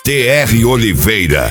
DR Oliveira.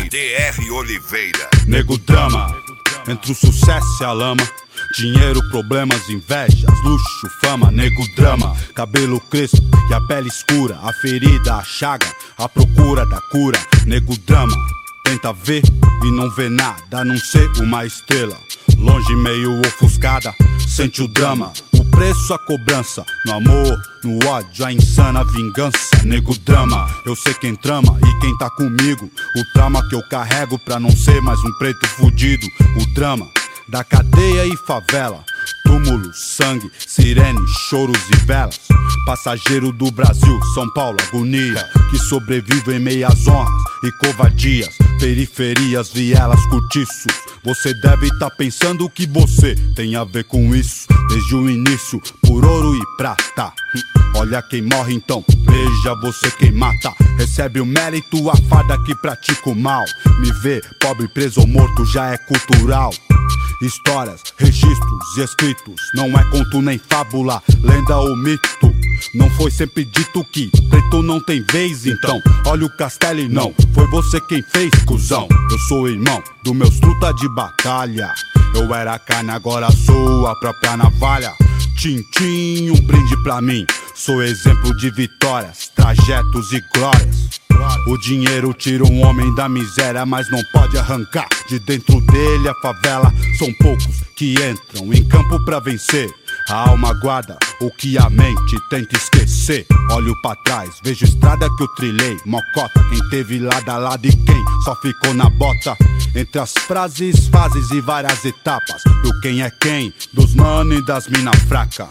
Nego drama, entre o sucesso e a lama. Dinheiro, problemas, invejas, luxo, fama. Nego drama, cabelo crespo e a pele escura. A ferida, a chaga, a procura da cura. Nego drama, tenta ver e não vê nada a não ser uma estrela. Longe, meio ofuscada, sente o drama. O preço, a cobrança, no amor, no ódio, a insana vingança. Nego drama, eu sei quem trama e quem tá comigo. O trauma que eu carrego pra não ser mais um preto fudido. O drama da cadeia e favela, túmulo, sangue, sirene, choros e velas. Passageiro do Brasil, São Paulo, agonia, que sobrevive em meias honras e covardias. Periferias, vielas, cortiços. Você deve tá pensando que você tem a ver com isso. Desde o início, por ouro e prata. Olha quem morre então, veja você quem mata. Recebe o mérito, a farda que pratica o mal. Me ver pobre, preso ou morto já é cultural. Histórias, registros e escritos, não é conto nem fábula, lenda ou mito. Não foi sempre dito que preto não tem vez, então olha o castelo e não foi você quem fez, cuzão. Eu sou irmão dos meus truta de batalha. Eu era carne, agora sou a própria navalha. Tintim, um brinde pra mim. Sou exemplo de vitórias, trajetos e glórias. O dinheiro tira um homem da miséria, mas não pode arrancar de dentro dele a favela. São poucos que entram em campo pra vencer. A alma guarda o que a mente tenta esquecer. Olho pra trás, vejo estrada que eu trilhei. Mocota, quem teve lado a lado e quem só ficou na bota. Entre as frases, fases e várias etapas do quem é quem, dos mano e das mina fraca.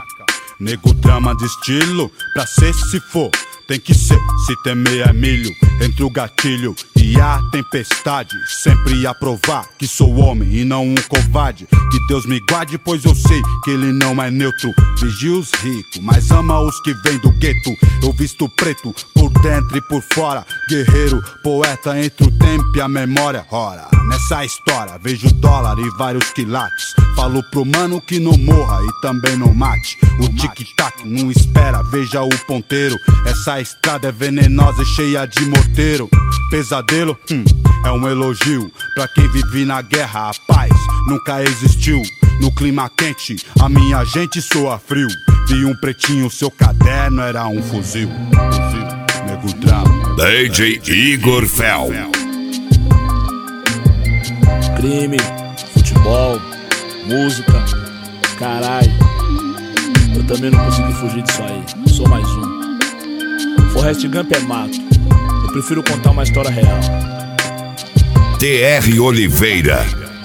Nego drama de estilo, pra ser se for tem que ser, se temer é milho. Entre o gatilho e a tempestade, sempre a provar que sou homem e não um covarde. Que Deus me guarde, pois eu sei que ele não é neutro. Vigia os ricos, mas ama os que vêm do gueto. Eu visto preto, por dentro e por fora. Guerreiro, poeta entre o tempo e a memória. Ora, nessa história vejo dólar e vários quilates. Falo pro mano que não morra e também não mate. O tic-tac não espera, veja o ponteiro. Essa estrada é venenosa e cheia de morteiro. Pesadelo, é um elogio pra quem vive na guerra. A paz nunca existiu. No clima quente, a minha gente soa frio. Vi um pretinho, seu caderno era um fuzil. Nego drama. DJ Igor Fel. Crime, futebol, música, caralho. Eu também não consegui fugir disso aí. Sou mais um. Forrest Gump é mato. Eu prefiro contar uma história real. DR Oliveira.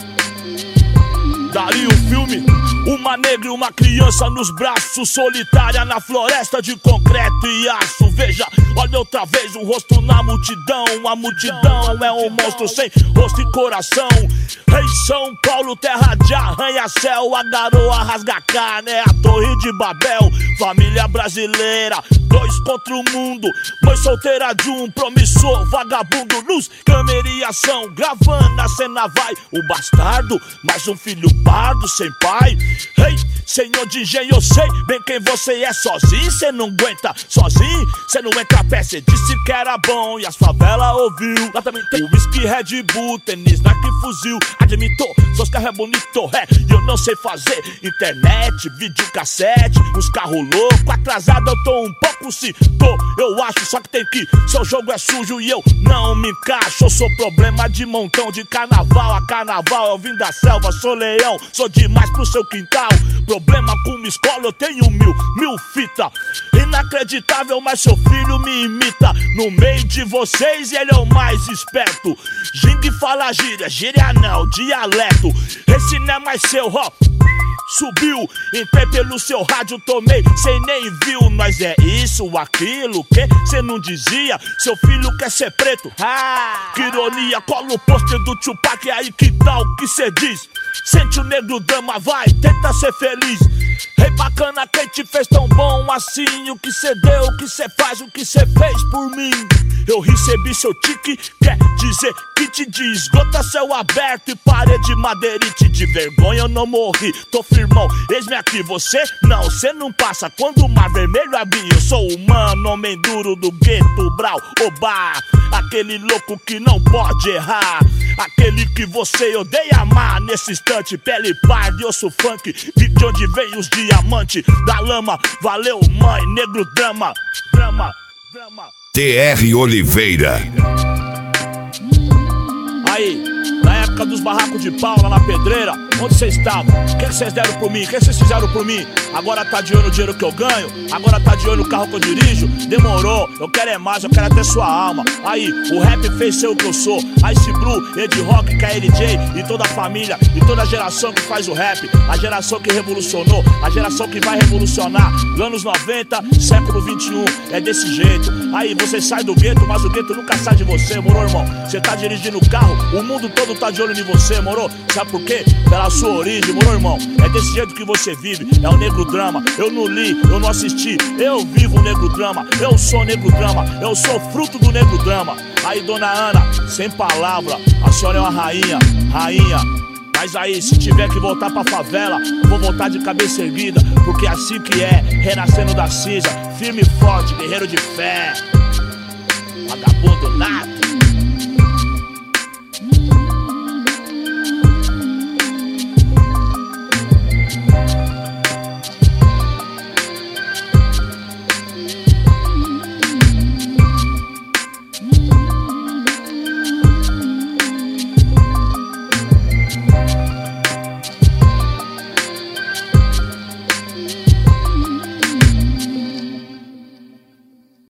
Daria o filme, uma negra e uma criança nos braços, solitária na floresta de concreto e aço. Veja, olha outra vez o rosto na multidão. A multidão é um monstro sem rosto e coração. Em São Paulo, terra de arranha-céu, a garoa rasga carne, é a Torre de Babel. Família brasileira, 2 contra o mundo. Mãe solteira de um promissor vagabundo. Luz, câmera e ação, gravando a cena vai. O bastardo, mais um filho pardo sem pai. Ei, senhor de engenho, eu sei bem quem você é. Sozinho cê não aguenta, sozinho cê não entra a pé. Cê disse que era bom e as favelas ouviu. Lá também tem o whisky, Red Bull, tênis, Nike, fuzil. Admitou, seus carros é bonito, e eu não sei fazer internet, videocassete, uns carros loucos. Atrasado eu tô um pouco, se tô, eu acho. Só que tem que, seu jogo é sujo e eu não me encaixo. Eu sou problema de montão, de carnaval a carnaval. Eu vim da selva, sou leão, sou demais pro seu quintal. Problema com uma escola, eu tenho mil fita. Inacreditável, mas seu filho me imita. No meio de vocês ele é o mais esperto. Gingue fala gíria, gíria não, dialeto. Esse não é mais seu, ó. Subiu, entrei pelo seu rádio, tomei, cê nem viu. Nós é isso, aquilo, que cê não dizia. Seu filho quer ser preto, que ironia. Cola o pôster do Tupac, é aí que tal o que cê diz. Sente o negro drama, vai, tenta ser feliz. Rei bacana, quem te fez tão bom assim? O que cê deu, o que cê faz, o que cê fez por mim? eu recebi seu tique. Quer dizer que te diz gota, céu aberto e parede madeirite. De vergonha eu não morri, tô firmão, eis-me aqui. Você não, cê não passa quando o mar vermelho abrir. Eu sou humano, homem duro do gueto, brau, oba. Aquele louco que não pode errar, aquele que você odeia amar. Nesse instante, pele parda e osso funk. De onde vem os diamantes da lama. Valeu, mãe, negro drama. Drama, drama. TR Oliveira. Aí, na época dos barracos de pau lá na pedreira, onde vocês estavam? O que vocês deram por mim? O que vocês fizeram por mim? Agora tá de olho no dinheiro que eu ganho? Agora tá de olho no carro que eu dirijo? Demorou, eu quero é mais, eu quero até sua alma. Aí, o rap fez ser o que eu sou. Ice Blue, Ed Rock, KLJ e toda a família e toda a geração que faz o rap. A geração que revolucionou, a geração que vai revolucionar. Anos 90, século 21, é desse jeito. Aí você sai do gueto, mas o gueto nunca sai de você, moro, irmão? Você tá dirigindo o carro, o mundo todo tá de olho em você, moro? Sabe por quê? Pela sua origem, moro, irmão? É desse jeito que você vive, é o negro drama. Eu não li, eu não assisti, eu vivo o negro drama. Eu sou negro drama, eu sou fruto do negro drama. Aí, dona Ana, sem palavra, a senhora é uma rainha, rainha. Mas aí, se tiver que voltar pra favela, vou voltar de cabeça erguida, porque é assim que é, renascendo da cinza, firme e forte, guerreiro de fé. Vagabundo nato.